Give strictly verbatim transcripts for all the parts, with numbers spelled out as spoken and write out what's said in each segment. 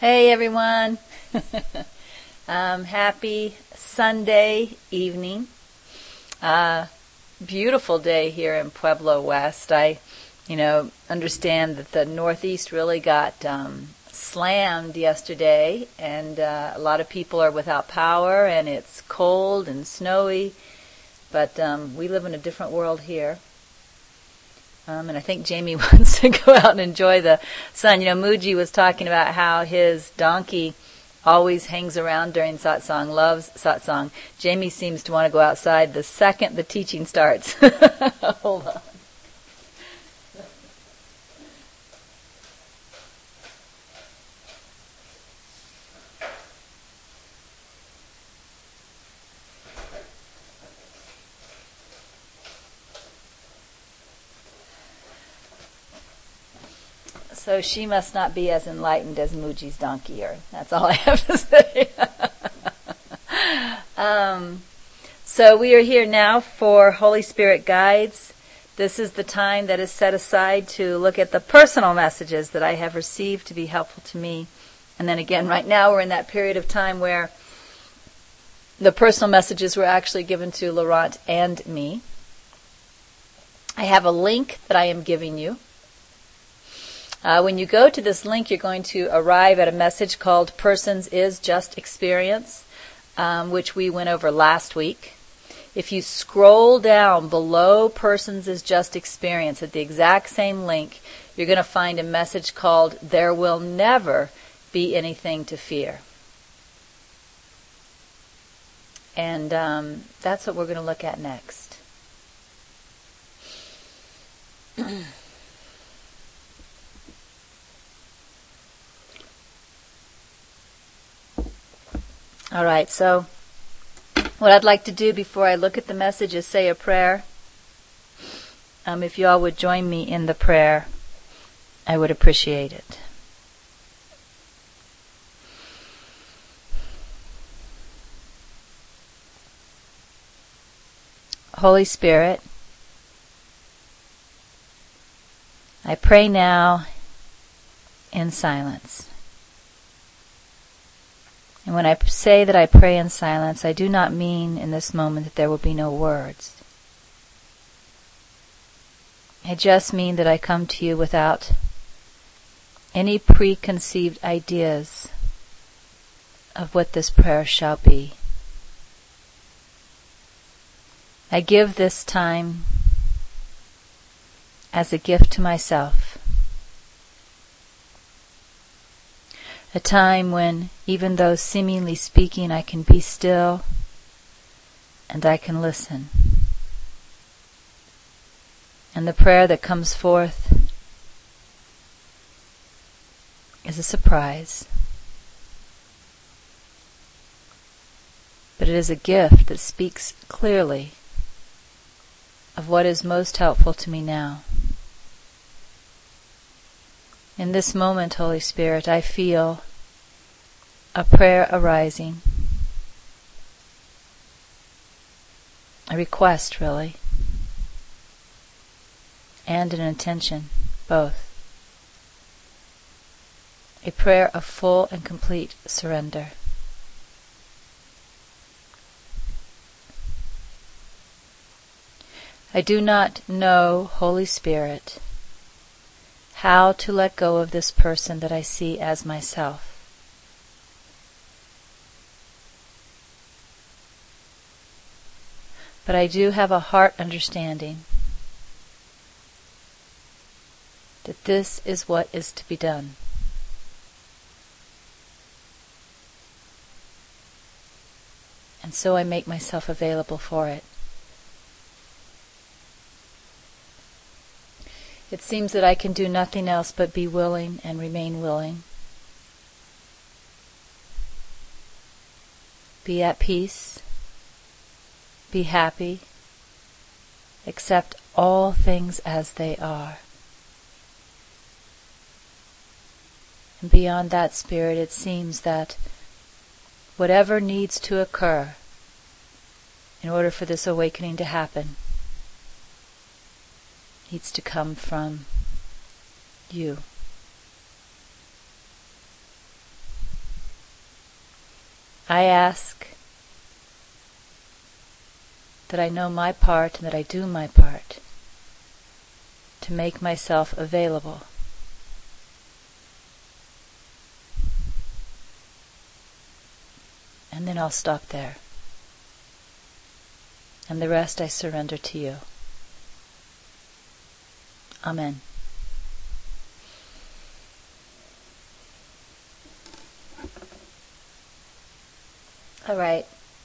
Hey everyone. um, happy Sunday evening. Uh, beautiful day here in Pueblo West. I, you know, understand that the Northeast really got um, slammed yesterday, and uh, a lot of people are without power, and it's cold and snowy. But um, we live in a different world here. Um, and I think Jamie wants to go out and enjoy the sun. You know, Muji was talking about how his donkey always hangs around during satsang, loves satsang. Jamie seems to want to go outside the second the teaching starts. Hold on. So she must not be as enlightened as Muji's donkey, or that's all I have to say. um, so we are here now for Holy Spirit Guides. This is the time that is set aside to look at the personal messages that I have received to be helpful to me. And then again, right now we're in that period of time where the personal messages were actually given to Laurent and me. I have a link that I am giving you. Uh, when you go to this link, you're going to arrive at a message called Persons is Just Experience, um, which we went over last week. If you scroll down below Persons is Just Experience at the exact same link, you're going to find a message called There Will Never Be Anything to Fear. And um, that's what we're going to look at next. All right, so what I'd like to do before I look at the message is say a prayer. Um, if you all would join me in the prayer, I would appreciate it. Holy Spirit, I pray now in silence. And when I say that I pray in silence, I do not mean in this moment that there will be no words. I just mean that I come to you without any preconceived ideas of what this prayer shall be. I give this time as a gift to myself. A time when, even though seemingly speaking, I can be still and I can listen. And the prayer that comes forth is a surprise. But it is a gift that speaks clearly of what is most helpful to me now. In this moment, Holy Spirit, I feel a prayer arising, a request really, and an intention, both. A prayer of full and complete surrender. I do not know, Holy Spirit, how to let go of this person that I see as myself. But I do have a heart understanding that this is what is to be done. And so I make myself available for it. It seems that I can do nothing else but be willing and remain willing. Be at peace. Be happy. Accept all things as they are. And beyond that, Spirit, it seems that whatever needs to occur in order for this awakening to happen needs to come from you. I ask that I know my part and that I do my part to make myself available. And then I'll stop there. And the rest I surrender to you. Amen. All right.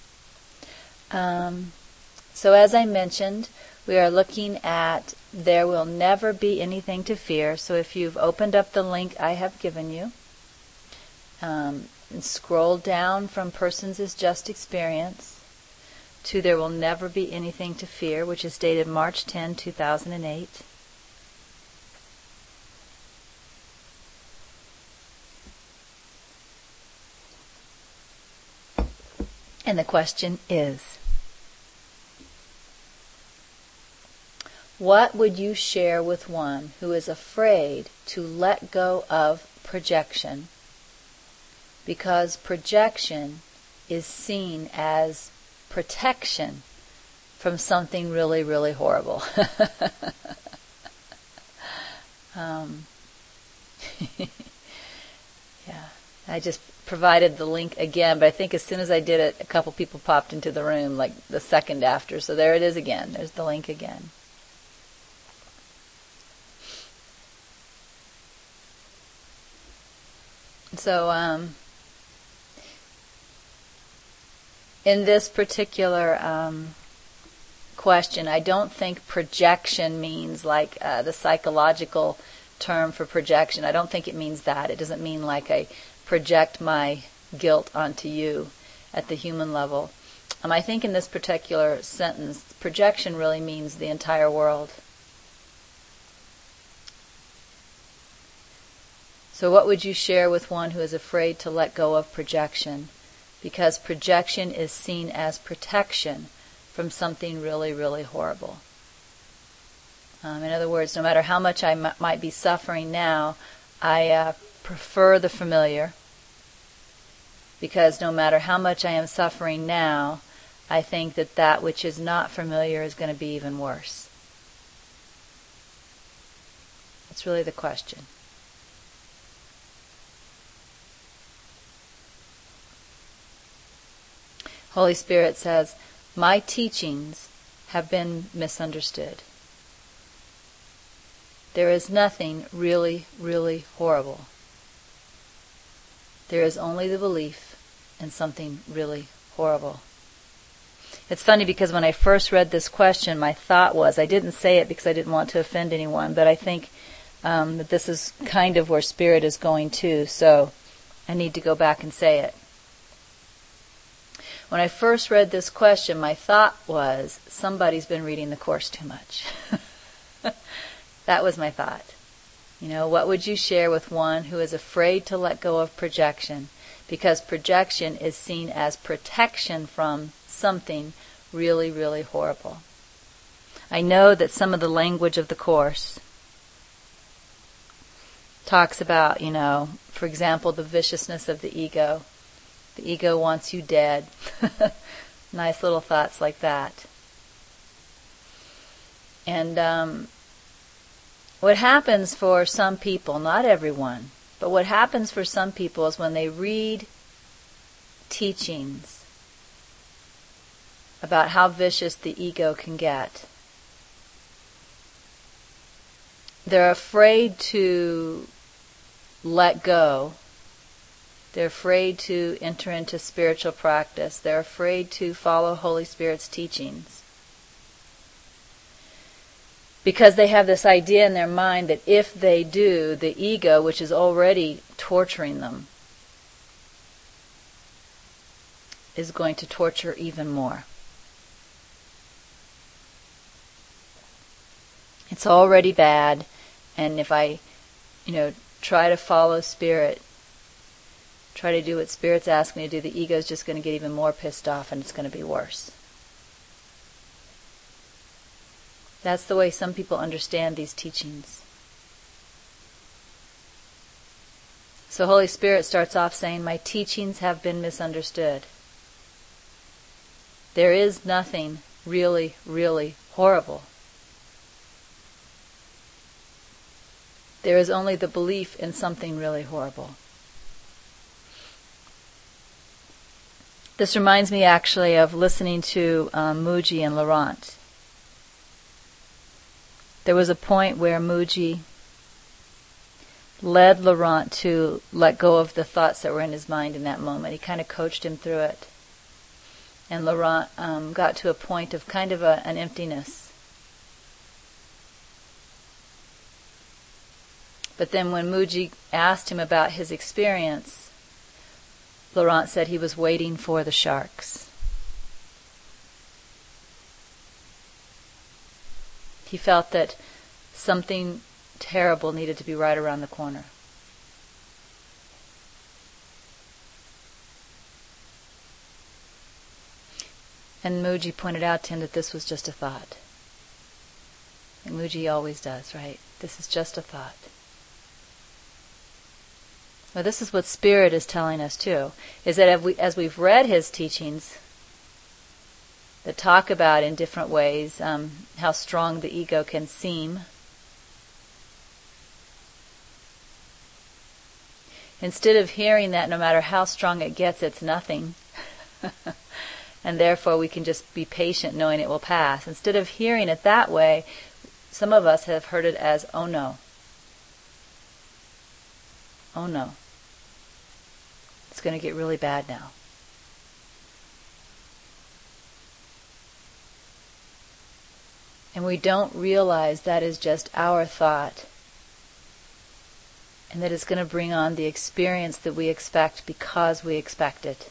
Um, so as I mentioned, we are looking at There Will Never Be Anything to Fear. So if you've opened up the link I have given you, um, and scroll down from Persons is Just Experience to There Will Never Be Anything to Fear, which is dated March tenth, two thousand eight. And the question is, what would you share with one who is afraid to let go of projection because projection is seen as protection from something really, really horrible? um, yeah, I just provided the link again, but I think as soon as I did it, a couple people popped into the room like the second after. So there it is again. There's the link again. So um, in this particular um, question, I don't think projection means like uh, the psychological term for projection. I don't think it means that. It doesn't mean like I project my guilt onto you at the human level. Um, I think in this particular sentence, projection really means the entire world. So what would you share with one who is afraid to let go of projection? Because projection is seen as protection from something really, really horrible. Um, in other words, no matter how much I m- might be suffering now, I uh, prefer the familiar, because no matter how much I am suffering now, I think that that which is not familiar is going to be even worse. That's really the question. Holy Spirit says, my teachings have been misunderstood. There is nothing really, really horrible. There is only the belief in something really horrible. It's funny because when I first read this question, my thought was, I didn't say it because I didn't want to offend anyone, but I think um, that this is kind of where Spirit is going to, so I need to go back and say it. When I first read this question, my thought was, somebody's been reading the Course too much. That was my thought. You know, what would you share with one who is afraid to let go of projection? Because projection is seen as protection from something really, really horrible. I know that some of the language of the Course talks about, you know, for example, the viciousness of the ego. The ego wants you dead. Nice little thoughts like that. And um, what happens for some people, not everyone, but what happens for some people is when they read teachings about how vicious the ego can get, they're afraid to let go. They're afraid to enter into spiritual practice. They're afraid to follow Holy Spirit's teachings. Because they have this idea in their mind that if they do, the ego, which is already torturing them, is going to torture even more. It's already bad, and if I, you know, try to follow Spirit, try to do what Spirit's asking me to do, the ego is just going to get even more pissed off, and it's going to be worse. That's the way some people understand these teachings. So Holy Spirit starts off saying, my teachings have been misunderstood. There is nothing really, really horrible. There is only the belief in something really horrible. This reminds me actually of listening to um, Mooji and Laurent. There was a point where Mooji led Laurent to let go of the thoughts that were in his mind in that moment. He kind of coached him through it. And Laurent um, got to a point of kind of a, an emptiness. But then when Mooji asked him about his experience, Laurent said he was waiting for the sharks. He felt that something terrible needed to be right around the corner. And Mooji pointed out to him that this was just a thought. And Mooji always does, right? This is just a thought. Well, this is what Spirit is telling us too, is that as, we, as we've read his teachings that talk about in different ways um, how strong the ego can seem, instead of hearing that no matter how strong it gets, it's nothing, and therefore we can just be patient knowing it will pass, instead of hearing it that way, some of us have heard it as, oh no. Oh no. It's going to get really bad now. And we don't realize that is just our thought, and that it's going to bring on the experience that we expect because we expect it.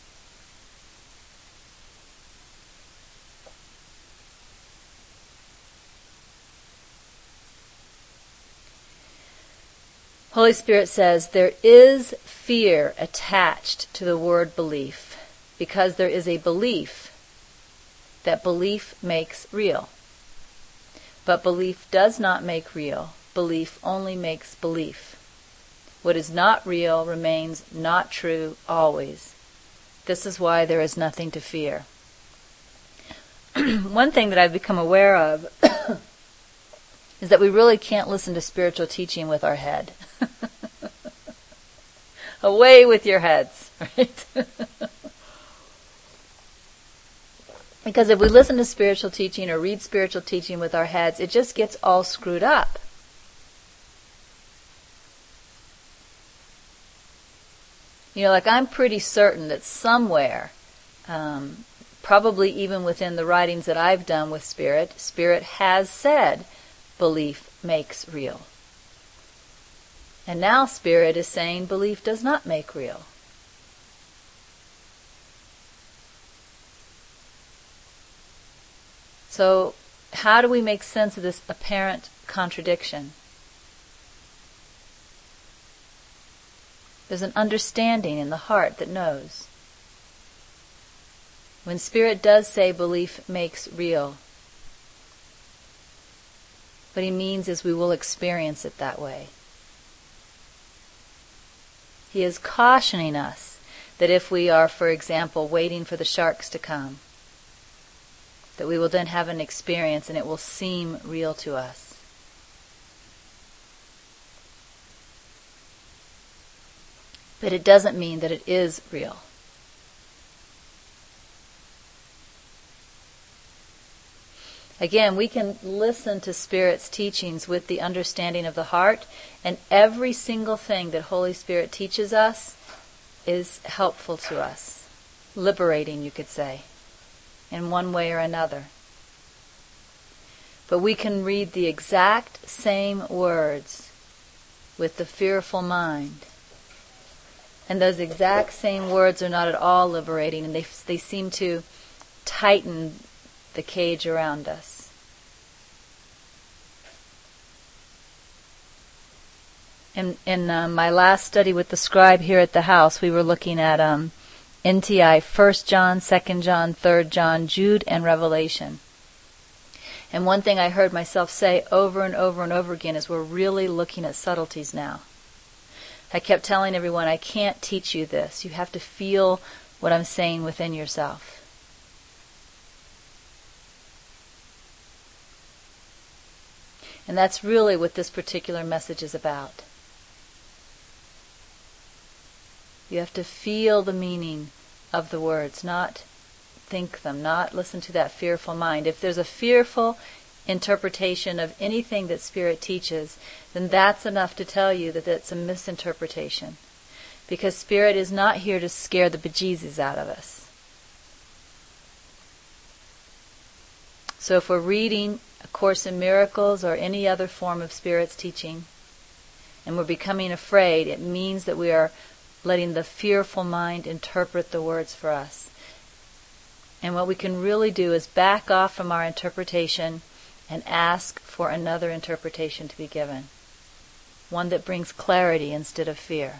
Holy Spirit says there is fear attached to the word belief because there is a belief that belief makes real. But belief does not make real. Belief only makes belief. What is not real remains not true always. This is why there is nothing to fear. One thing that I've become aware of is that we really can't listen to spiritual teaching with our head. Away with your heads, right? Because if we listen to spiritual teaching or read spiritual teaching with our heads, it just gets all screwed up. You know, like I'm pretty certain that somewhere, um, probably even within the writings that I've done with Spirit, Spirit has said, belief makes real. And now Spirit is saying belief does not make real. So how do we make sense of this apparent contradiction? There's an understanding in the heart that knows. When Spirit does say belief makes real, what he means is we will experience it that way. He is cautioning us that if we are, for example, waiting for the sharks to come, that we will then have an experience and it will seem real to us. But it doesn't mean that it is real. Again, we can listen to Spirit's teachings with the understanding of the heart, and every single thing that Holy Spirit teaches us is helpful to us. Liberating, you could say, in one way or another. But we can read the exact same words with the fearful mind. And those exact same words are not at all liberating, and they they seem to tighten the cage around us. In in uh, my last study with the scribe here at the house, we were looking at um, N T I, First John, Second John, Third John, Jude, and Revelation. And one thing I heard myself say over and over and over again is we're really looking at subtleties now. I kept telling everyone, I can't teach you this. You have to feel what I'm saying within yourself. And that's really what this particular message is about. You have to feel the meaning of the words, not think them, not listen to that fearful mind. If there's a fearful interpretation of anything that Spirit teaches, then that's enough to tell you that it's a misinterpretation. Because Spirit is not here to scare the bejesus out of us. So if we're reading A Course in Miracles or any other form of Spirit's teaching, and we're becoming afraid, it means that we are letting the fearful mind interpret the words for us. And what we can really do is back off from our interpretation and ask for another interpretation to be given. One that brings clarity instead of fear.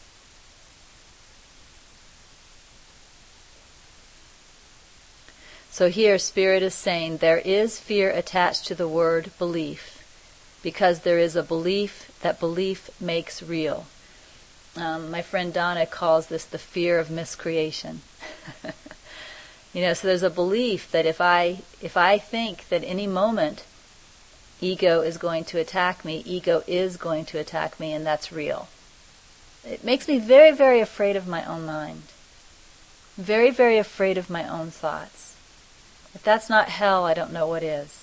So here Spirit is saying there is fear attached to the word belief because there is a belief that belief makes real. Um, my friend Donna calls this the fear of miscreation. You know, so there's a belief that if I if I think that any moment ego is going to attack me, ego is going to attack me, and that's real. It makes me very, very afraid of my own mind. Very, very afraid of my own thoughts. If that's not hell, I don't know what is.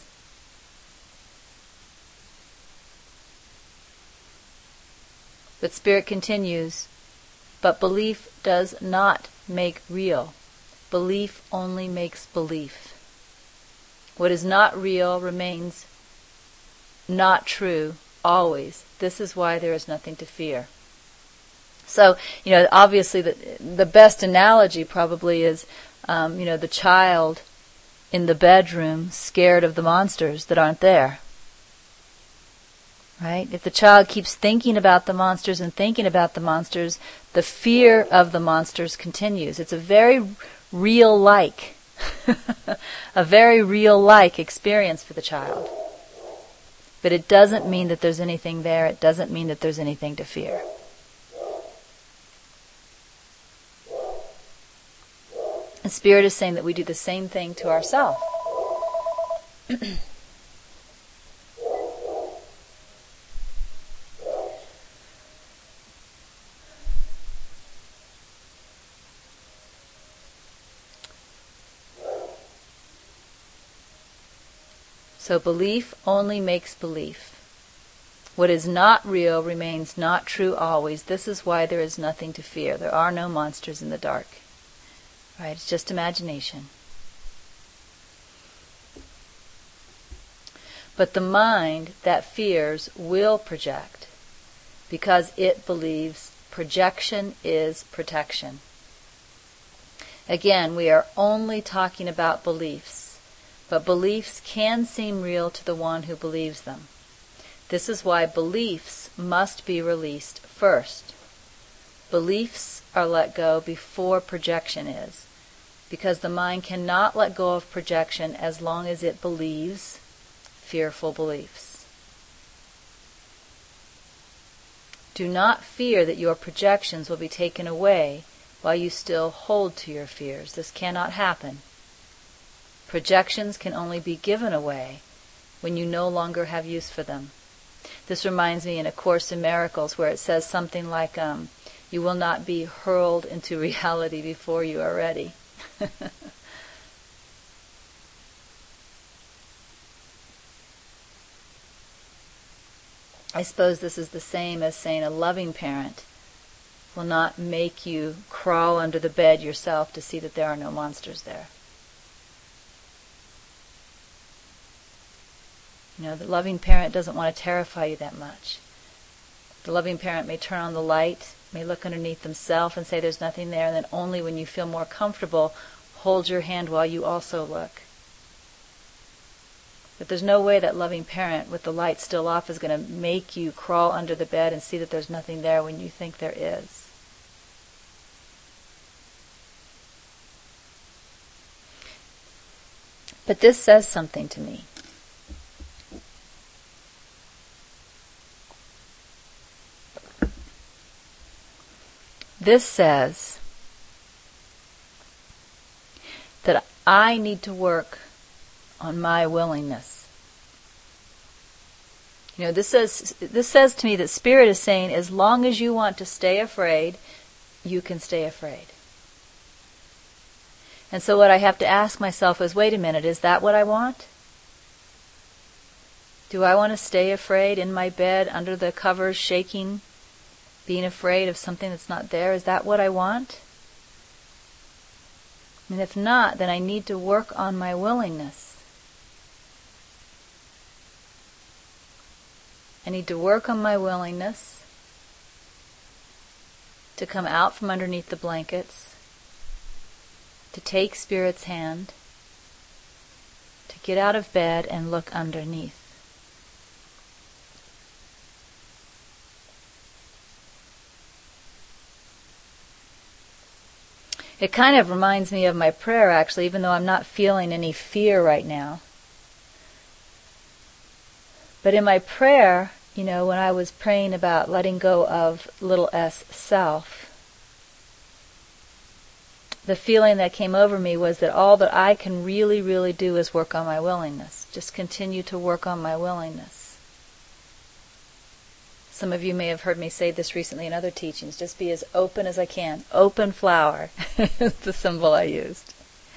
But Spirit continues, but belief does not make real. Belief only makes belief. What is not real remains not true always. This is why there is nothing to fear. So, you know, obviously the, the best analogy probably is, um, you know, the child in the bedroom scared of the monsters that aren't there. Right? If the child keeps thinking about the monsters and thinking about the monsters, the fear of the monsters continues. It's a very real-like, a very real-like experience for the child. But it doesn't mean that there's anything there. It doesn't mean that there's anything to fear. And Spirit is saying that we do the same thing to ourselves. So belief only makes belief. What is not real remains not true always. This is why there is nothing to fear. There are no monsters in the dark. Right? It's just imagination. But the mind that fears will project because it believes projection is protection. Again, we are only talking about beliefs. But beliefs can seem real to the one who believes them. This is why beliefs must be released first. Beliefs are let go before projection is, because the mind cannot let go of projection as long as it believes fearful beliefs. Do not fear that your projections will be taken away while you still hold to your fears. This cannot happen. Projections can only be given away when you no longer have use for them. This reminds me in A Course in Miracles where it says something like, um, you will not be hurled into reality before you are ready. I suppose this is the same as saying a loving parent will not make you crawl under the bed yourself to see that there are no monsters there. You know, the loving parent doesn't want to terrify you that much. The loving parent may turn on the light, may look underneath themselves and say there's nothing there, and then only when you feel more comfortable, hold your hand while you also look. But there's no way that loving parent with the light still off is going to make you crawl under the bed and see that there's nothing there when you think there is. But this says something to me. This says that I need to work on my willingness. You know, this says this says to me that Spirit is saying, as long as you want to stay afraid, you can stay afraid. And so what I have to ask myself is, wait a minute, is that what I want? Do I want to stay afraid in my bed, under the covers, shaking, being afraid of something that's not there? Is that what I want? And if not, then I need to work on my willingness. I need to work on my willingness to come out from underneath the blankets, to take Spirit's hand, to get out of bed and look underneath. It kind of reminds me of my prayer, actually, even though I'm not feeling any fear right now. But in my prayer, you know, when I was praying about letting go of little s self, the feeling that came over me was that all that I can really, really do is work on my willingness. Just continue to work on my willingness. Some of you may have heard me say this recently in other teachings. Just be as open as I can. Open flower is the symbol I used.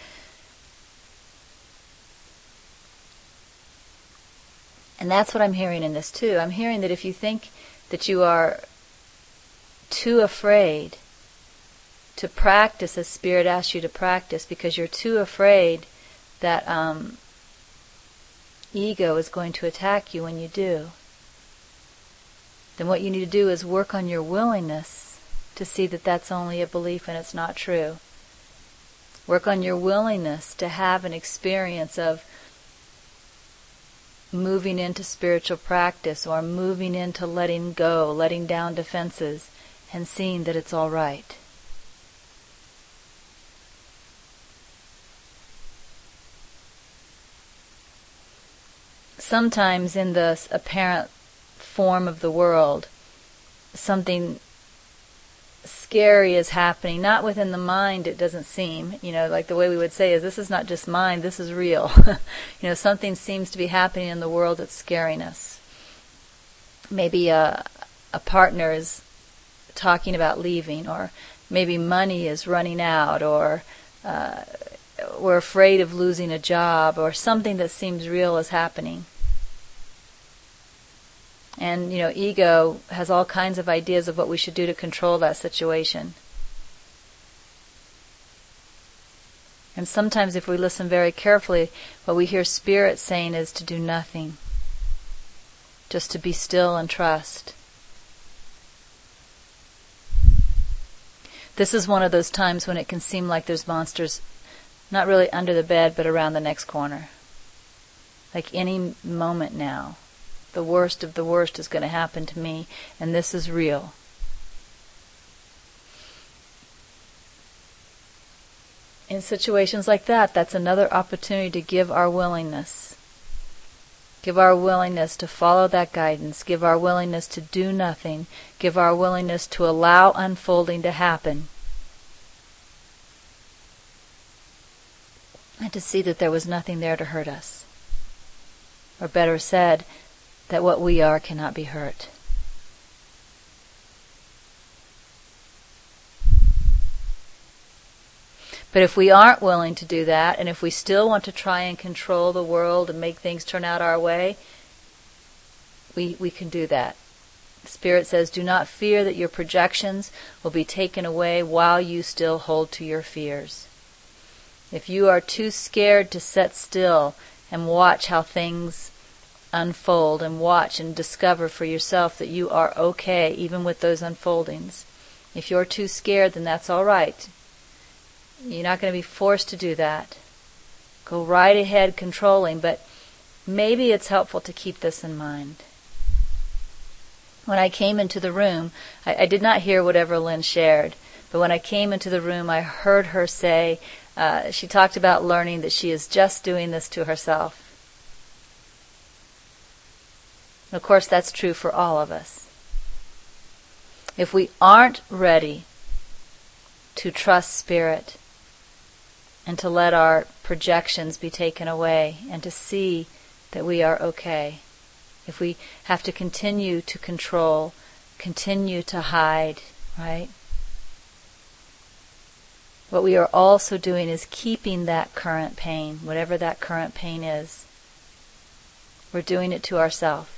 And that's what I'm hearing in this too. I'm hearing that if you think that you are too afraid to practice as Spirit asks you to practice, because you're too afraid that um, ego is going to attack you when you do, then what you need to do is work on your willingness to see that that's only a belief and it's not true. Work on your willingness to have an experience of moving into spiritual practice, or moving into letting go, letting down defenses, and seeing that it's all right. Sometimes in the apparent form of the world, something scary is happening, not within the mind, it doesn't seem, you know, like the way we would say is, this is not just mind, this is real. You know, something seems to be happening in the world that's scaring us. Maybe a, a partner is talking about leaving, or maybe money is running out, or uh, we're afraid of losing a job, or something that seems real is happening. And, you know, ego has all kinds of ideas of what we should do to control that situation. And sometimes if we listen very carefully, what we hear Spirit saying is to do nothing. Just to be still and trust. This is one of those times when it can seem like there's monsters not really under the bed, but around the next corner. Like any moment now. The worst of the worst is going to happen to me, and this is real. In situations like that, that's another opportunity to give our willingness. Give our willingness to follow that guidance. Give our willingness to do nothing. Give our willingness to allow unfolding to happen. And to see that there was nothing there to hurt us. Or better said, that what we are cannot be hurt. But if we aren't willing to do that, and if we still want to try and control the world and make things turn out our way, we, we can do that. Spirit says, do not fear that your projections will be taken away while you still hold to your fears. If you are too scared to sit still and watch how things unfold, and watch and discover for yourself that you are okay even with those unfoldings. If you're too scared, then that's all right. You're not going to be forced to do that. Go right ahead controlling, but maybe it's helpful to keep this in mind. When I came into the room, I, I did not hear what Evelyn shared, but when I came into the room, I heard her say, uh, she talked about learning that she is just doing this to herself. Of course, that's true for all of us. If we aren't ready to trust Spirit and to let our projections be taken away and to see that we are okay, if we have to continue to control, continue to hide, right? What we are also doing is keeping that current pain, whatever that current pain is. We're doing it to ourselves.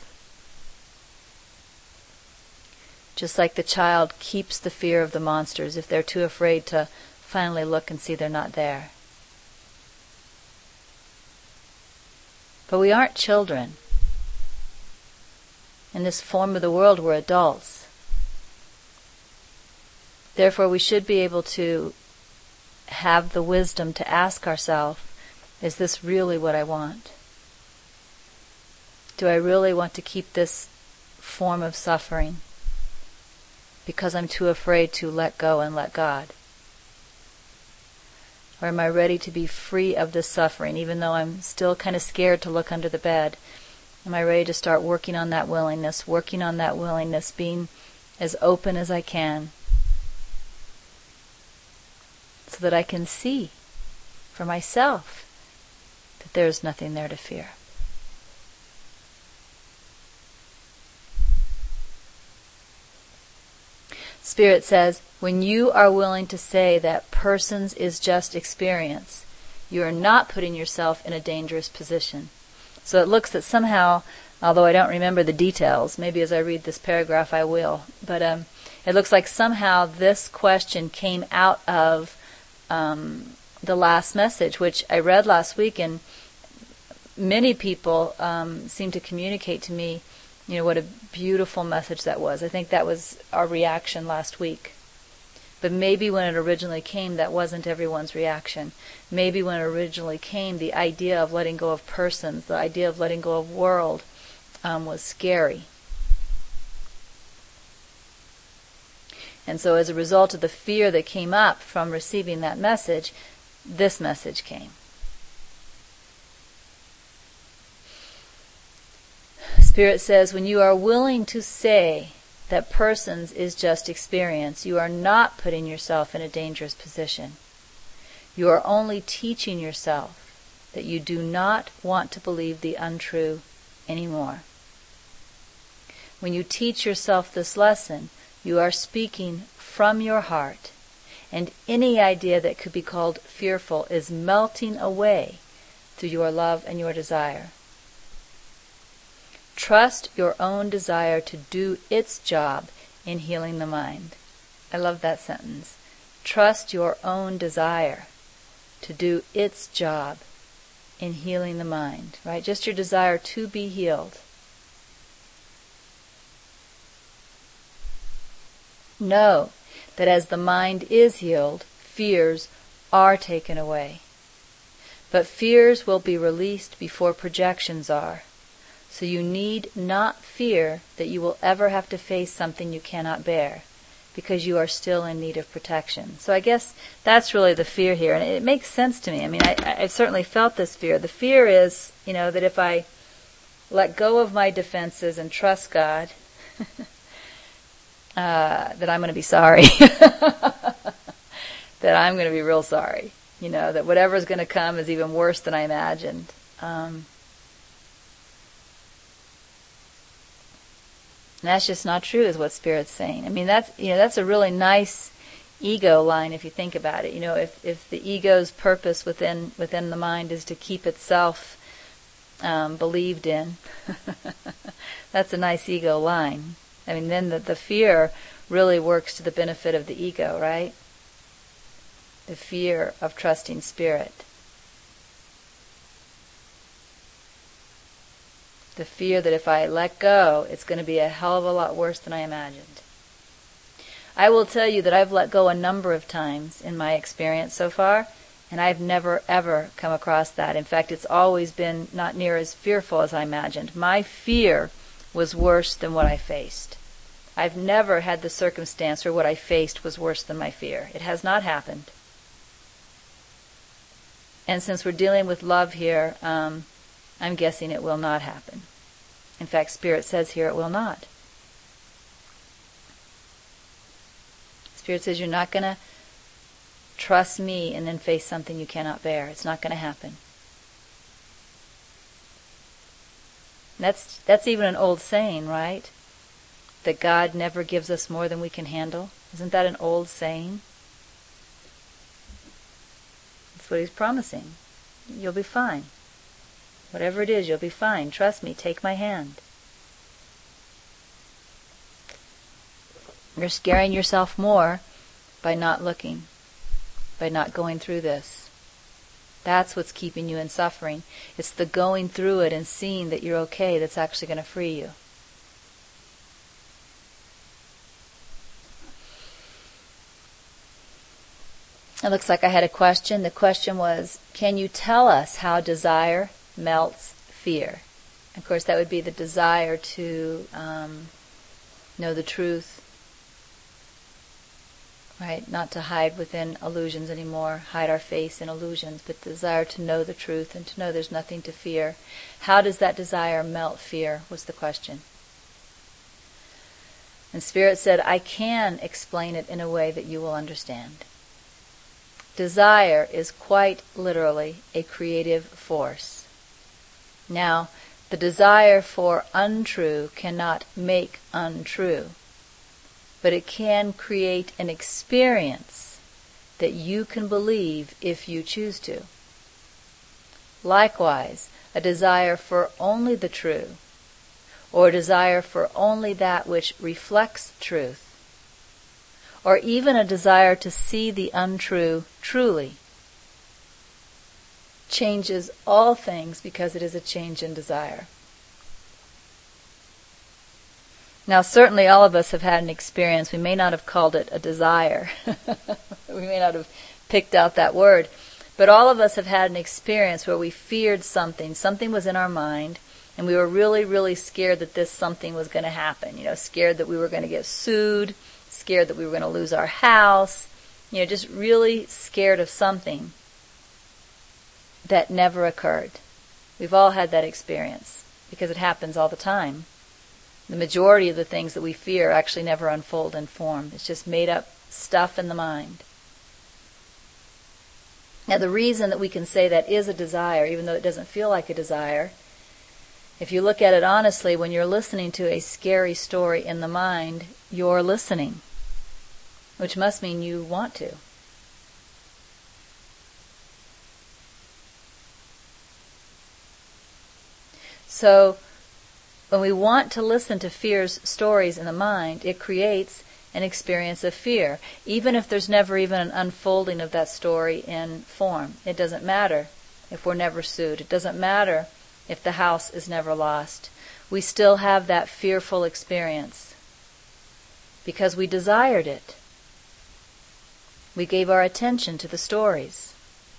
Just like the child keeps the fear of the monsters if they're too afraid to finally look and see they're not there. But we aren't children. In this form of the world, we're adults. Therefore, we should be able to have the wisdom to ask ourselves, is this really what I want? Do I really want to keep this form of suffering because I'm too afraid to let go and let God? Or am I ready to be free of this suffering, even though I'm still kind of scared to look under the bed? Am I ready to start working on that willingness, working on that willingness, being as open as I can, so that I can see for myself that there's nothing there to fear? Spirit says, when you are willing to say that persons is just experience, you are not putting yourself in a dangerous position. So it looks that somehow, although I don't remember the details, maybe as I read this paragraph I will, but um, it looks like somehow this question came out of um, the last message, which I read last week, and many people um, seem to communicate to me, you know, what a beautiful message that was. I think that was our reaction last week. But maybe when it originally came, that wasn't everyone's reaction. Maybe when it originally came, the idea of letting go of persons, the idea of letting go of world, um, was scary. And so as a result of the fear that came up from receiving that message, this message came. Spirit says, when you are willing to say that persons is just experience, you are not putting yourself in a dangerous position. You are only teaching yourself that you do not want to believe the untrue anymore. When you teach yourself this lesson, you are speaking from your heart, and any idea that could be called fearful is melting away through your love and your desire. Trust your own desire to do its job in healing the mind. I love that sentence. Trust your own desire to do its job in healing the mind, right? Just your desire to be healed. Know that as the mind is healed, fears are taken away. But fears will be released before projections are. So you need not fear that you will ever have to face something you cannot bear, because you are still in need of protection. So I guess that's really the fear here, and it makes sense to me. I mean, I, I've certainly felt this fear. The fear is, you know, that if I let go of my defenses and trust God, uh, that I'm going to be sorry. That I'm going to be real sorry. You know, that whatever's going to come is even worse than I imagined. Um, And that's just not true, is what Spirit's saying. I mean, that's, you know, that's a really nice ego line if you think about it. You know, if, if the ego's purpose within within the mind is to keep itself um, believed in, that's a nice ego line. I mean, then the, the fear really works to the benefit of the ego, right? The fear of trusting Spirit. The fear that if I let go, it's going to be a hell of a lot worse than I imagined. I will tell you that I've let go a number of times in my experience so far, and I've never, ever come across that. In fact, it's always been not near as fearful as I imagined. My fear was worse than what I faced. I've never had the circumstance where what I faced was worse than my fear. It has not happened. And since we're dealing with love here, um, I'm guessing it will not happen. In fact, Spirit says here it will not. Spirit says you're not going to trust me and then face something you cannot bear. It's not going to happen. That's that's even an old saying, right? That God never gives us more than we can handle. Isn't that an old saying? That's what He's promising. You'll be fine. Whatever it is, you'll be fine. Trust me, take my hand. You're scaring yourself more by not looking, by not going through this. That's what's keeping you in suffering. It's the going through it and seeing that you're okay that's actually going to free you. It looks like I had a question. The question was, can you tell us how desire melts fear? Of course, that would be the desire to um, know the truth, right? Not to hide within illusions anymore, hide our face in illusions, but desire to know the truth and to know there's nothing to fear. How does that desire melt fear, was the question. And Spirit said, I can explain it in a way that you will understand. Desire is quite literally a creative force. Now, the desire for untrue cannot make untrue, but it can create an experience that you can believe if you choose to. Likewise, a desire for only the true, or a desire for only that which reflects truth, or even a desire to see the untrue truly, changes all things because it is a change in desire. Now, certainly all of us have had an experience. We may not have called it a desire. We may not have picked out that word. But all of us have had an experience where we feared something. Something was in our mind, and we were really, really scared that this something was going to happen. You know, scared that we were going to get sued, scared that we were going to lose our house, you know, just really scared of something that never occurred. We've all had that experience because it happens all the time. The majority of the things that we fear actually never unfold in form. It's just made up stuff in the mind. Now, the reason that we can say that is a desire, even though it doesn't feel like a desire, if you look at it honestly, when you're listening to a scary story in the mind, you're listening, which must mean you want to. So, when we want to listen to fear's stories in the mind, it creates an experience of fear, even if there's never even an unfolding of that story in form. It doesn't matter if we're never sued. It doesn't matter if the house is never lost. We still have that fearful experience because we desired it. We gave our attention to the stories.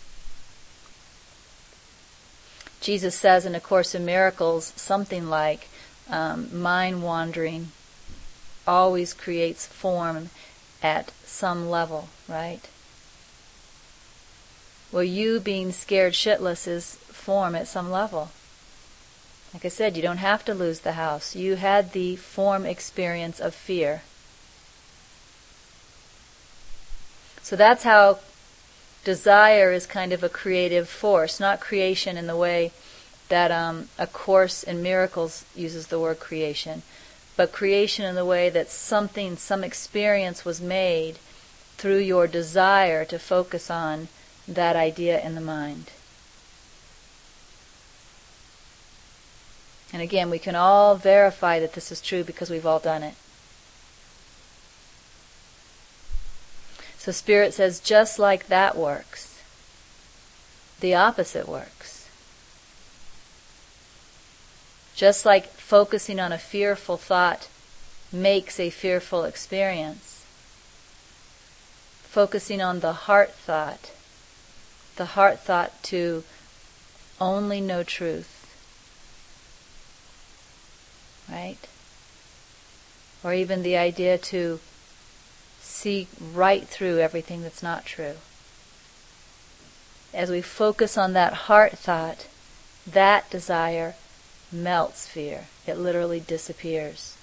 Jesus says in A Course in Miracles something like, um, mind wandering always creates form at some level, right? Well, you being scared shitless is form at some level. Like I said, you don't have to lose the house. You had the form experience of fear. So that's how desire is kind of a creative force, not creation in the way that um, A Course in Miracles uses the word creation, but creation in the way that something, some experience was made through your desire to focus on that idea in the mind. And again, we can all verify that this is true because we've all done it. So Spirit says, just like that works, the opposite works. Just like focusing on a fearful thought makes a fearful experience, focusing on the heart thought, the heart thought to only know truth, right? Or even the idea to see right through everything that's not true. As we focus on that heart thought, that desire melts fear. It literally disappears.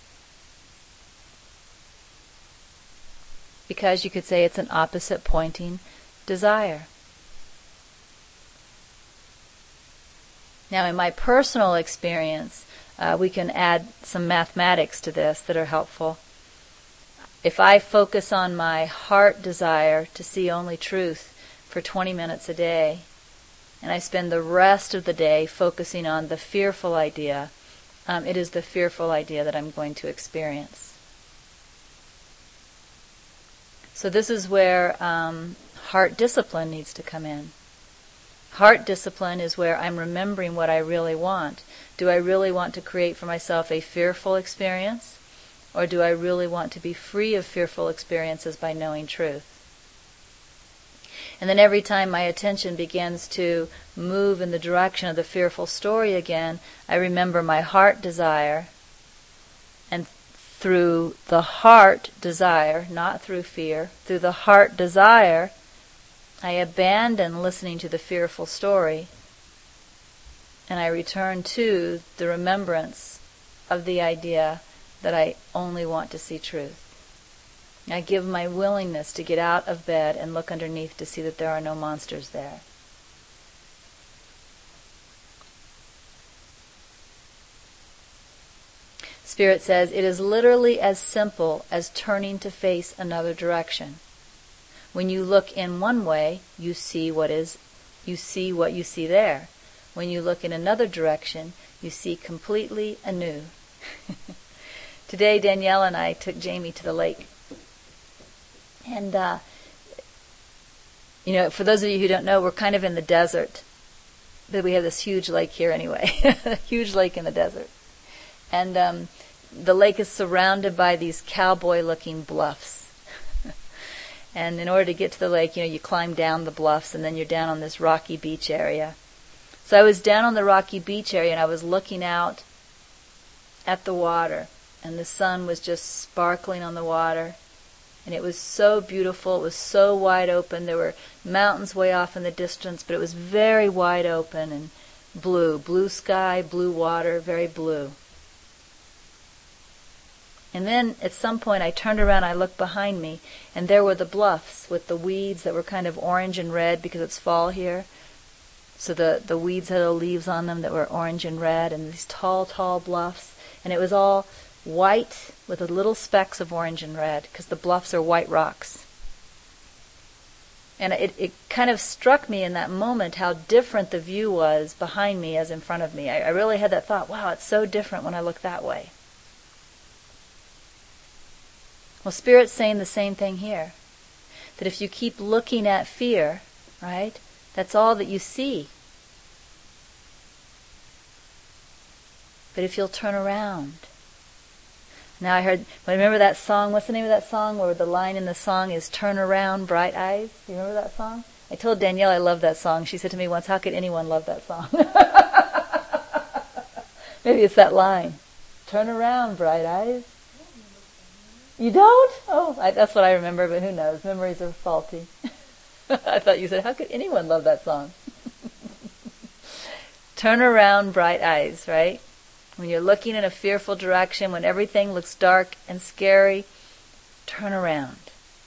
Because you could say it's an opposite pointing desire. Now, in my personal experience, uh, we can add some mathematics to this that are helpful. If I focus on my heart desire to see only truth for twenty minutes a day, and I spend the rest of the day focusing on the fearful idea, um, it is the fearful idea that I'm going to experience. So this is where um, heart discipline needs to come in. Heart discipline is where I'm remembering what I really want. Do I really want to create for myself a fearful experience? Or do I really want to be free of fearful experiences by knowing truth? And then every time my attention begins to move in the direction of the fearful story again, I remember my heart desire. And through the heart desire, not through fear, through the heart desire, I abandon listening to the fearful story, and I return to the remembrance of the idea that I only want to see truth. I give my willingness to get out of bed and look underneath to see that there are no monsters there. Spirit says, it is literally as simple as turning to face another direction. When you look in one way, you see what is, you see what you see there. When you look in another direction, you see completely anew. Today, Danielle and I took Jamie to the lake. And, uh, you know, for those of you who don't know, we're kind of in the desert. But we have this huge lake here anyway. Huge lake in the desert. And um, the lake is surrounded by these cowboy-looking bluffs. And in order to get to the lake, you know, you climb down the bluffs and then you're down on this rocky beach area. So I was down on the rocky beach area and I was looking out at the water. And the sun was just sparkling on the water. And it was so beautiful. It was so wide open. There were mountains way off in the distance, but it was very wide open and blue. Blue sky, blue water, very blue. And then at some point I turned around, I looked behind me, and there were the bluffs with the weeds that were kind of orange and red because it's fall here. So the, the weeds had little leaves on them that were orange and red, and these tall, tall bluffs. And it was all white with the little specks of orange and red because the bluffs are white rocks. And it, it kind of struck me in that moment how different the view was behind me as in front of me. I, I really had that thought, wow, it's so different when I look that way. Well, Spirit's saying the same thing here. That if you keep looking at fear, right, that's all that you see. But if you'll turn around. Now I heard, remember that song, what's the name of that song where the line in the song is, turn around, bright eyes? Do you remember that song? I told Danielle I love that song. She said to me once, how could anyone love that song? Maybe it's that line. Turn around, bright eyes. You don't? Oh, I, that's what I remember, but who knows? Memories are faulty. I thought you said, how could anyone love that song? Turn around, bright eyes, right? When you're looking in a fearful direction, when everything looks dark and scary, turn around.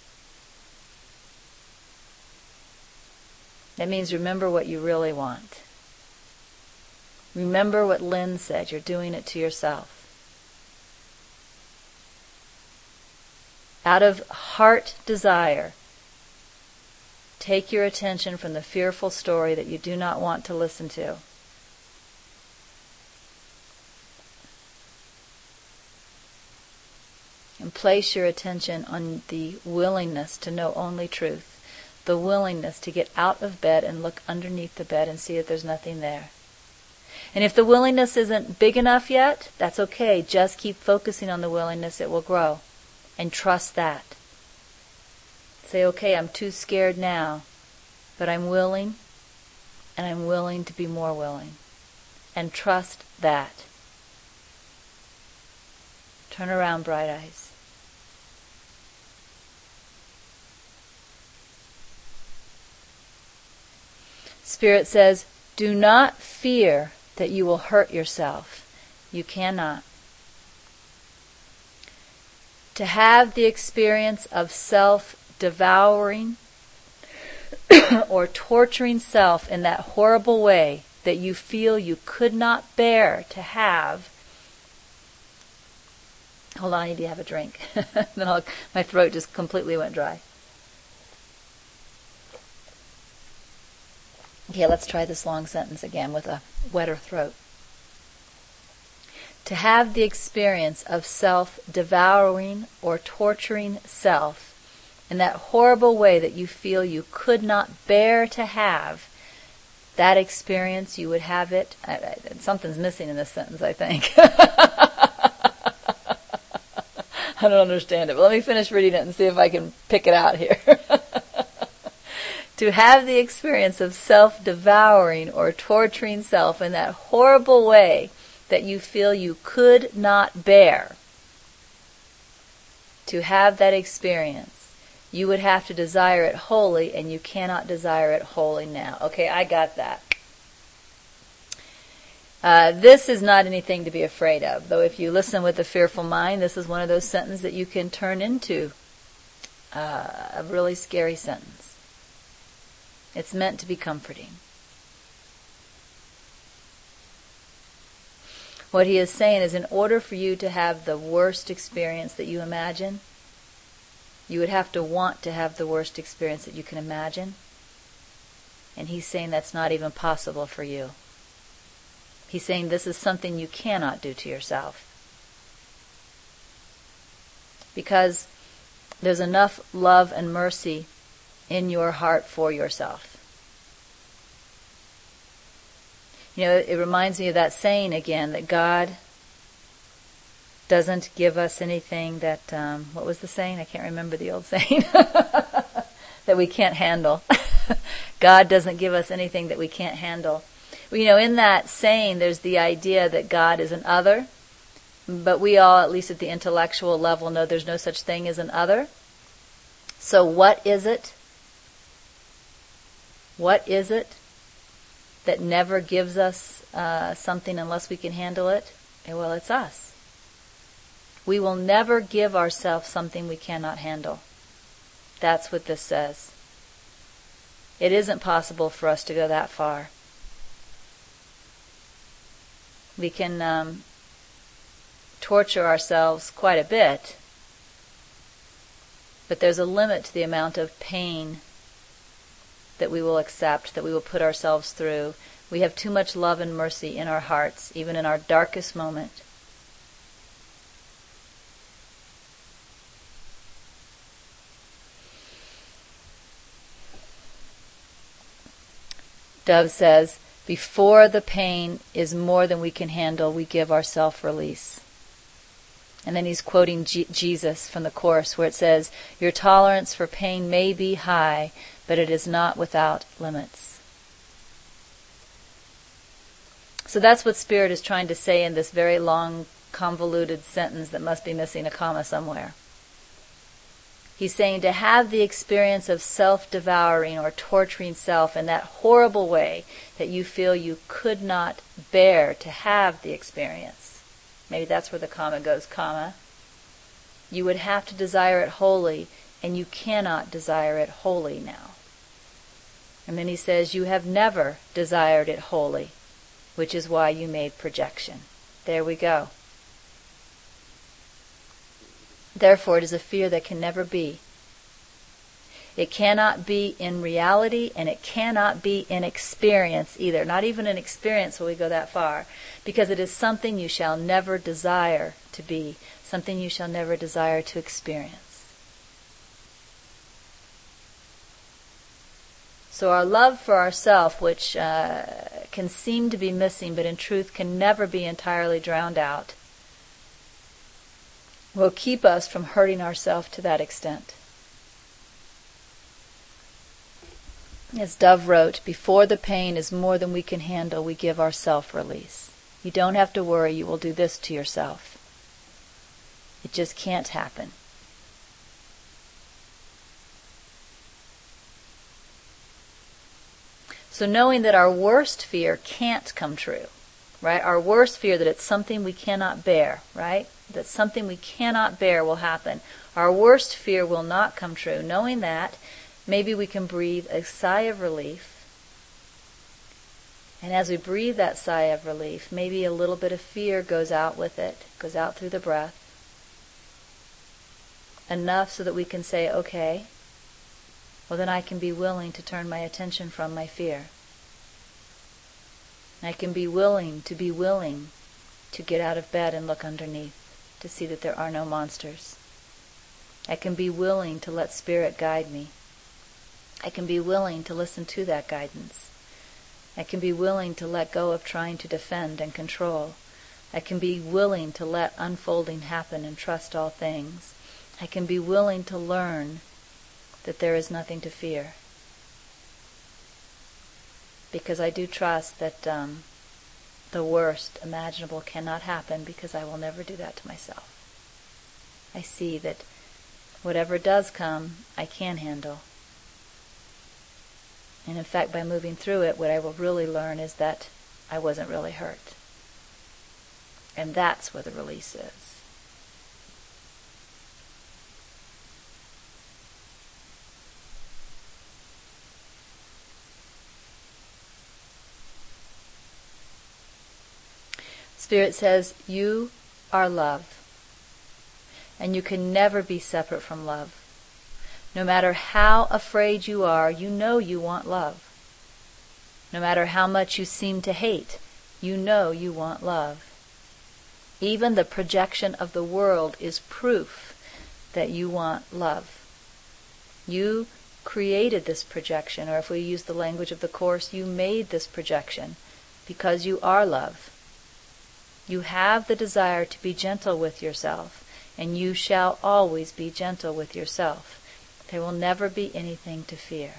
That means remember what you really want. Remember what Lynn said, you're doing it to yourself. Out of heart desire, take your attention from the fearful story that you do not want to listen to. And place your attention on the willingness to know only truth, the willingness to get out of bed and look underneath the bed and see that there's nothing there. And if the willingness isn't big enough yet, that's okay. Just keep focusing on the willingness, it will grow. And trust that. Say, okay, I'm too scared now, but I'm willing, and I'm willing to be more willing. And trust that. Turn around, bright eyes. Spirit says, do not fear that you will hurt yourself. You cannot. To have the experience of self-devouring or torturing self in that horrible way that you feel you could not bear to have. Hold on, I need to have a drink. then I'll, my throat just completely went dry. Okay, let's try this long sentence again with a wetter throat. To have the experience of self-devouring or torturing self in that horrible way that you feel you could not bear to have, that experience, you would have it. I, I, something's missing in this sentence, I think. I don't understand it, but let me finish reading it and see if I can pick it out here. To have the experience of self-devouring or torturing self in that horrible way that you feel you could not bear. To have that experience, you would have to desire it wholly, and you cannot desire it wholly now. Okay, I got that. Uh, this is not anything to be afraid of, though if you listen with a fearful mind, this is one of those sentences that you can turn into uh, a really scary sentence. It's meant to be comforting. What he is saying is, in order for you to have the worst experience that you imagine, you would have to want to have the worst experience that you can imagine. And he's saying that's not even possible for you. He's saying this is something you cannot do to yourself. Because there's enough love and mercy in your heart for yourself. You know, it reminds me of that saying again, that God doesn't give us anything that, um, what was the saying? I can't remember the old saying. That we can't handle. God doesn't give us anything that we can't handle. Well, you know, in that saying, there's the idea that God is an other, but we all, at least at the intellectual level, know there's no such thing as an other. So what is it? What is it that never gives us uh, something unless we can handle it? Well, it's us. We will never give ourselves something we cannot handle. That's what this says. It isn't possible for us to go that far. We can um, torture ourselves quite a bit, but there's a limit to the amount of pain that we will accept, that we will put ourselves through. We have too much love and mercy in our hearts, even in our darkest moment. Dove says, before the pain is more than we can handle, we give our self-release. And then he's quoting G- Jesus from the Course, where it says, your tolerance for pain may be high, but it is not without limits. So that's what Spirit is trying to say in this very long, convoluted sentence that must be missing a comma somewhere. He's saying to have the experience of self-devouring or torturing self in that horrible way that you feel you could not bear to have the experience. Maybe that's where the comma goes, comma. You would have to desire it wholly, and you cannot desire it wholly now. And then he says, you have never desired it wholly, which is why you made projection. There we go. Therefore, it is a fear that can never be. It cannot be in reality, and it cannot be in experience either. Not even in experience will we go that far, because it is something you shall never desire to be, something you shall never desire to experience. So our love for ourself, which uh, can seem to be missing, but in truth can never be entirely drowned out, will keep us from hurting ourselves to that extent. As Dove wrote, before the pain is more than we can handle, we give our self-release. You don't have to worry you will do this to yourself. It just can't happen. So knowing that our worst fear can't come true, right? Our worst fear that it's something we cannot bear, right? That something we cannot bear will happen. Our worst fear will not come true. Knowing that, maybe we can breathe a sigh of relief And as we breathe that sigh of relief, maybe a little bit of fear goes out with it, goes out through the breath. Enough so that we can say, okay, well then I can be willing to turn my attention from my fear. I can be willing to be willing to get out of bed and look underneath to see that there are no monsters. I can be willing to let Spirit guide me. I can be willing to listen to that guidance. I can be willing to let go of trying to defend and control. I can be willing to let unfolding happen and trust all things. I can be willing to learn that there is nothing to fear. Because I do trust that um, the worst imaginable cannot happen, because I will never do that to myself. I see that whatever does come, I can handle. And in fact, by moving through it, what I will really learn is that I wasn't really hurt. And that's where the release is. Spirit says, you are love. And you can never be separate from love. No matter how afraid you are, you know you want love. No matter how much you seem to hate, you know you want love. Even the projection of the world is proof that you want love. You created this projection, or if we use the language of the Course, you made this projection because you are love. You have the desire to be gentle with yourself, and you shall always be gentle with yourself. There will never be anything to fear.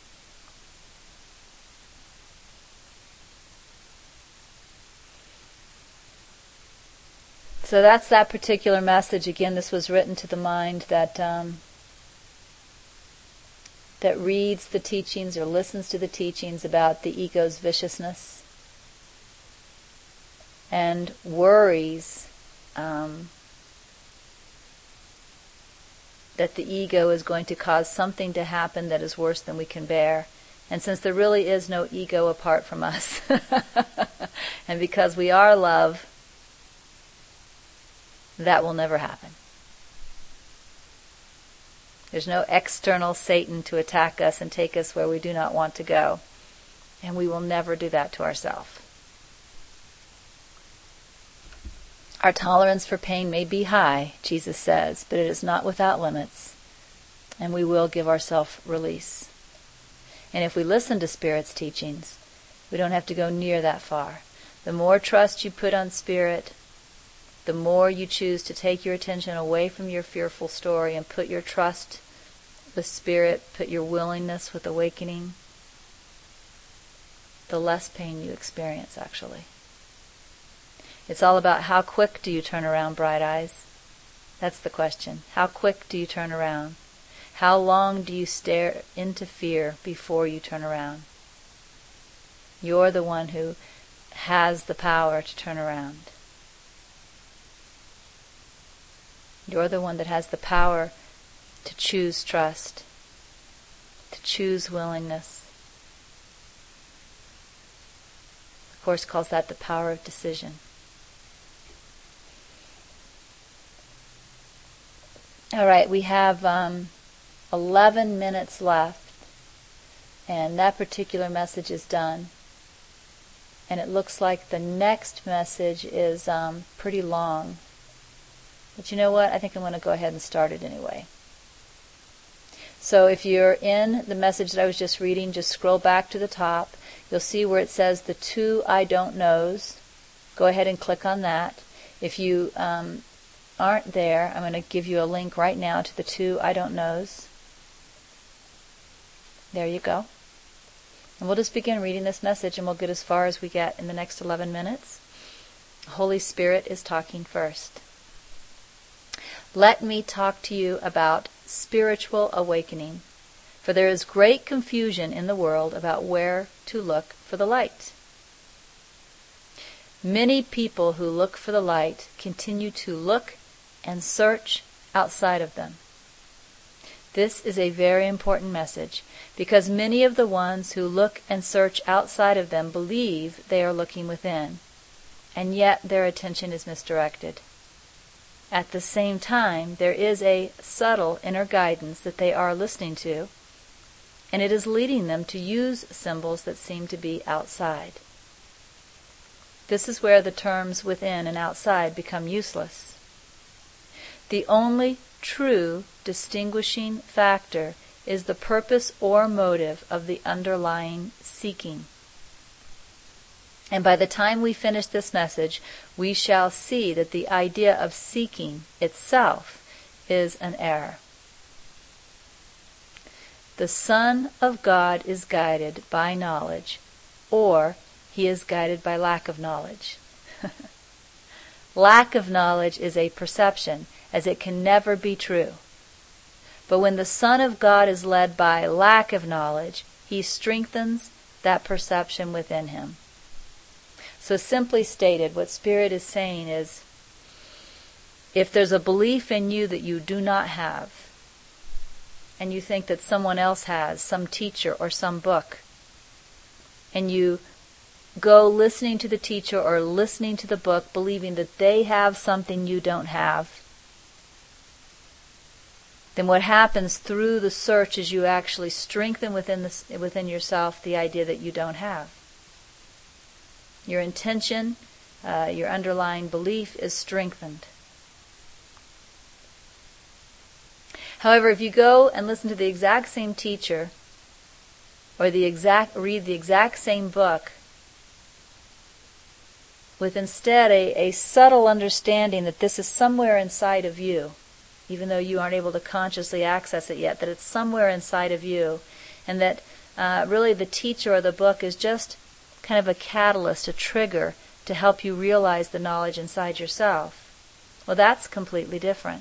So that's that particular message. Again, this was written to the mind that um, that reads the teachings or listens to the teachings about the ego's viciousness and worries um, that the ego is going to cause something to happen that is worse than we can bear. And since there really is no ego apart from us, and because we are love, that will never happen. There's no external Satan to attack us and take us where we do not want to go. And we will never do that to ourselves. Our tolerance for pain may be high, Jesus says, but it is not without limits. And we will give ourselves release. And if we listen to Spirit's teachings, we don't have to go near that far. The more trust you put on Spirit, the more you choose to take your attention away from your fearful story and put your trust with Spirit, put your willingness with awakening, the less pain you experience, actually. It's all about how quick do you turn around, bright eyes? That's the question. How quick do you turn around? How long do you stare into fear before you turn around? You're the one who has the power to turn around. You're the one that has the power to choose trust, to choose willingness. The Course calls that the power of decision. All right, we have um, eleven minutes left, and that particular message is done. And it looks like the next message is um, pretty long. But you know what? I think I'm going to go ahead and start it anyway. So if you're in the message that I was just reading, just scroll back to the top. You'll see where it says the two I don't knows. Go ahead and click on that. If you um, aren't there, I'm going to give you a link right now to the two I don't knows. There you go. And we'll just begin reading this message, and we'll get as far as we get in the next eleven minutes. Holy Spirit is talking first. Let me talk to you about spiritual awakening, for there is great confusion in the world about where to look for the light. Many people who look for the light continue to look and search outside of them. This is a very important message, because many of the ones who look and search outside of them believe they are looking within, and yet their attention is misdirected. At the same time, there is a subtle inner guidance that they are listening to, and it is leading them to use symbols that seem to be outside. This is where the terms within and outside become useless. The only true distinguishing factor is the purpose or motive of the underlying seeking. And by the time we finish this message, we shall see that the idea of seeking itself is an error. The Son of God is guided by knowledge, or he is guided by lack of knowledge. Lack of knowledge is a perception, as it can never be true. But when the Son of God is led by lack of knowledge, he strengthens that perception within him. So simply stated, what Spirit is saying is, if there's a belief in you that you do not have, and you think that someone else has, some teacher or some book, and you go listening to the teacher or listening to the book believing that they have something you don't have, then what happens through the search is you actually strengthen within the, within yourself the idea that you don't have. Your intention, uh, your underlying belief is strengthened. However, if you go and listen to the exact same teacher, or the exact read the exact same book, with instead a, a subtle understanding that this is somewhere inside of you, even though you aren't able to consciously access it yet, that it's somewhere inside of you, and that uh, really the teacher or the book is just kind of a catalyst, a trigger to help you realize the knowledge inside yourself. Well, that's completely different.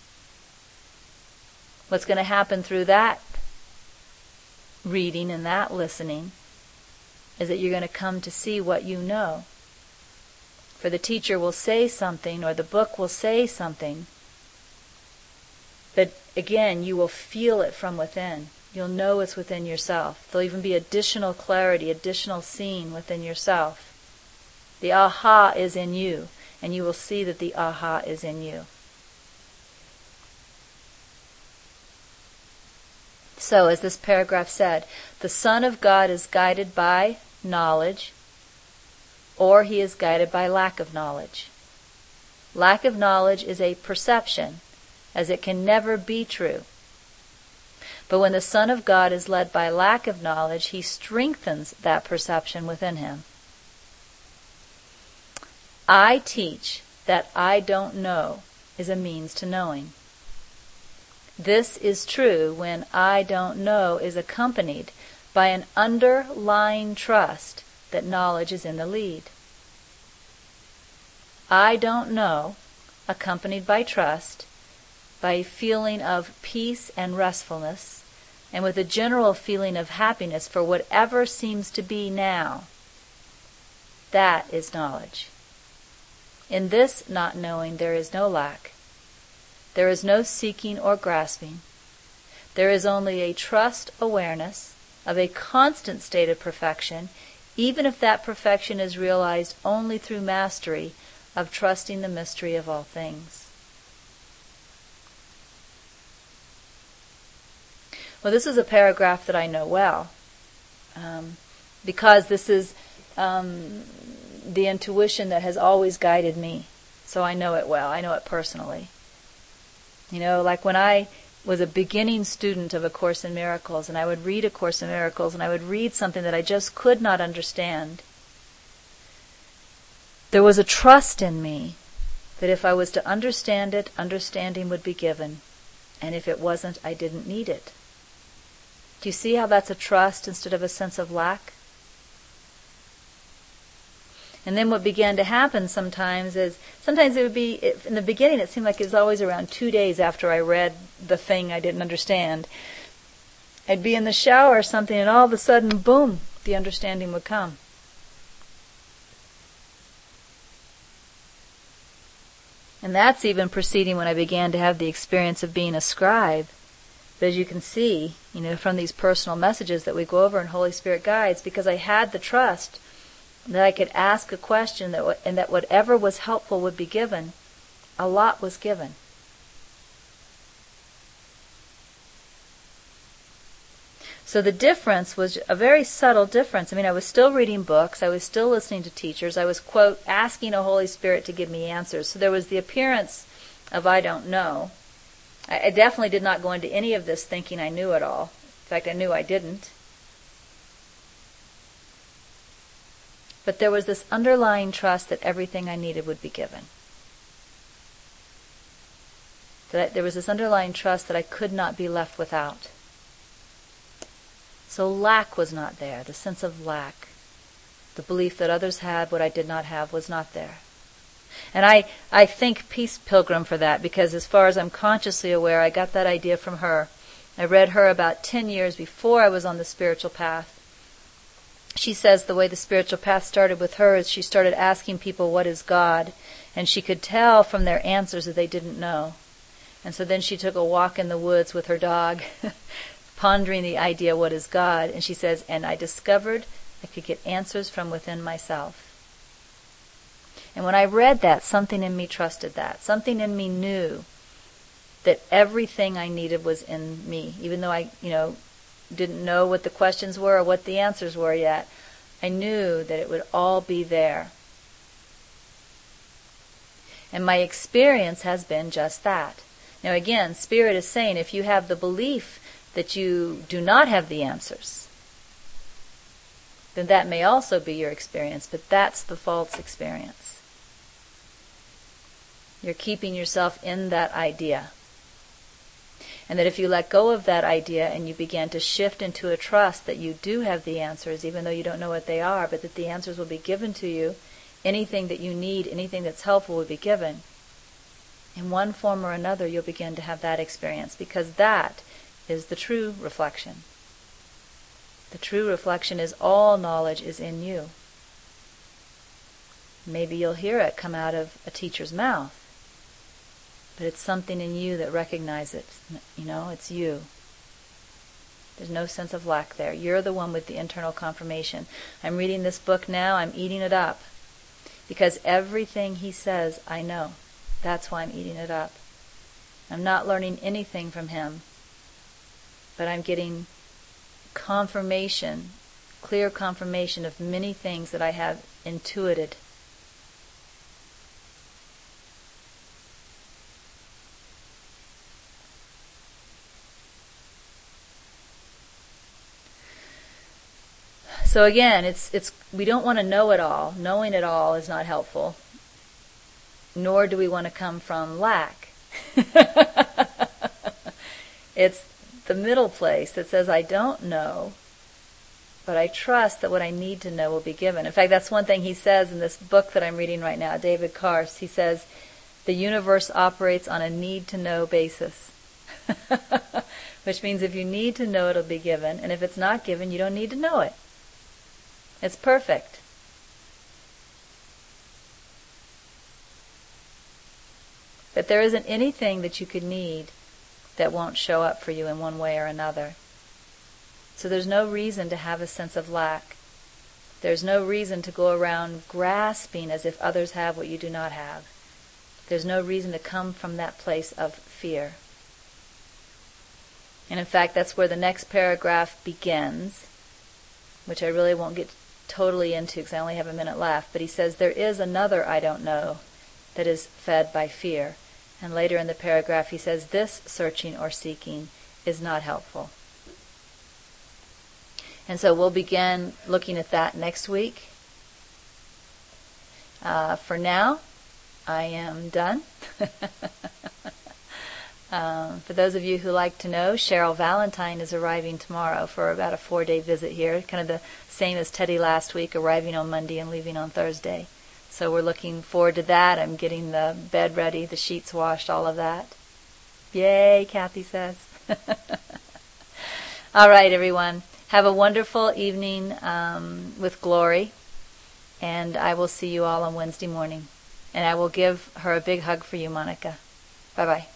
What's going to happen through that reading and that listening is that you're going to come to see what you know. For the teacher will say something, or the book will say something, but again, you will feel it from within. You'll know it's within yourself. There'll even be additional clarity, additional seeing within yourself. The aha is in you, and you will see that the aha is in you. So, as this paragraph said, the Son of God is guided by knowledge, or he is guided by lack of knowledge. Lack of knowledge is a perception, as it can never be true. But when the Son of God is led by lack of knowledge, he strengthens that perception within him. I teach that I don't know is a means to knowing. This is true when I don't know is accompanied by an underlying trust that knowledge is in the lead. I don't know, accompanied by trust, by a feeling of peace and restfulness, and with a general feeling of happiness for whatever seems to be now. That is knowledge. In this not knowing there is no lack. There is no seeking or grasping. There is only a trust awareness of a constant state of perfection, even if that perfection is realized only through mastery of trusting the mystery of all things. Well, this is a paragraph that I know well, um, because this is um, the intuition that has always guided me. So I know it well. I know it personally. You know, like when I was a beginning student of A Course in Miracles, and I would read A Course in Miracles, and I would read something that I just could not understand, there was a trust in me that if I was to understand it, understanding would be given. And if it wasn't, I didn't need it. Do you see how that's a trust instead of a sense of lack? And then what began to happen sometimes is, sometimes it would be, in the beginning it seemed like it was always around two days after I read the thing I didn't understand. I'd be in the shower or something, and all of a sudden, boom, the understanding would come. And that's even preceding when I began to have the experience of being a scribe. But as you can see, you know, from these personal messages that we go over in Holy Spirit Guides, because I had the trust that I could ask a question that w- and that whatever was helpful would be given, a lot was given. So the difference was a very subtle difference. I mean, I was still reading books. I was still listening to teachers. I was, quote, asking a Holy Spirit to give me answers. So there was the appearance of I don't know. I, I definitely did not go into any of this thinking I knew it all. In fact, I knew I didn't. But there was this underlying trust that everything I needed would be given. That there was this underlying trust that I could not be left without. So lack was not there, the sense of lack. The belief that others had what I did not have was not there. And I, I thank Peace Pilgrim for that, because as far as I'm consciously aware, I got that idea from her. I read her about ten years before I was on the spiritual path. She says the way the spiritual path started with her is she started asking people, what is God? And she could tell from their answers that they didn't know. And so then she took a walk in the woods with her dog, pondering the idea, what is God? And she says, and I discovered I could get answers from within myself. And when I read that, something in me trusted that. Something in me knew that everything I needed was in me. Even though I, you know, didn't know what the questions were or what the answers were yet, I knew that it would all be there. And my experience has been just that. Now again, Spirit is saying if you have the belief that you do not have the answers, then that may also be your experience, but that's the false experience. You're keeping yourself in that idea. And that if you let go of that idea and you begin to shift into a trust that you do have the answers, even though you don't know what they are, but that the answers will be given to you, anything that you need, anything that's helpful will be given, in one form or another you'll begin to have that experience, because that is the true reflection. The true reflection is all knowledge is in you. Maybe you'll hear it come out of a teacher's mouth, but it's something in you that recognizes it. You know, it's you. There's no sense of lack there. You're the one with the internal confirmation. I'm reading this book now. I'm eating it up. Because everything he says, I know. That's why I'm eating it up. I'm not learning anything from him, but I'm getting confirmation, clear confirmation of many things that I have intuited. So again, it's it's we don't want to know it all. Knowing it all is not helpful. Nor do we want to come from lack. It's the middle place that says, I don't know, but I trust that what I need to know will be given. In fact, that's one thing he says in this book that I'm reading right now, David Karst. He says, the universe operates on a need-to-know basis. Which means if you need to know, it'll be given. And if it's not given, you don't need to know it. It's perfect. But there isn't anything that you could need that won't show up for you in one way or another. So there's no reason to have a sense of lack. There's no reason to go around grasping as if others have what you do not have. There's no reason to come from that place of fear. And in fact, that's where the next paragraph begins, which I really won't get totally into because I only have a minute left. But he says, there is another I don't know that is fed by fear. And later in the paragraph he says, this searching or seeking is not helpful. And so we'll begin looking at that next week. Uh, for now, I am done. um, for those of you who like to know, Cheryl Valentine is arriving tomorrow for about a four-day visit here, kind of the same as Teddy last week, arriving on Monday and leaving on Thursday. So we're looking forward to that. I'm getting the bed ready, the sheets washed, all of that. Yay, Kathy says. All right, everyone. Have a wonderful evening um, with Glory. And I will see you all on Wednesday morning. And I will give her a big hug for you, Monica. Bye-bye.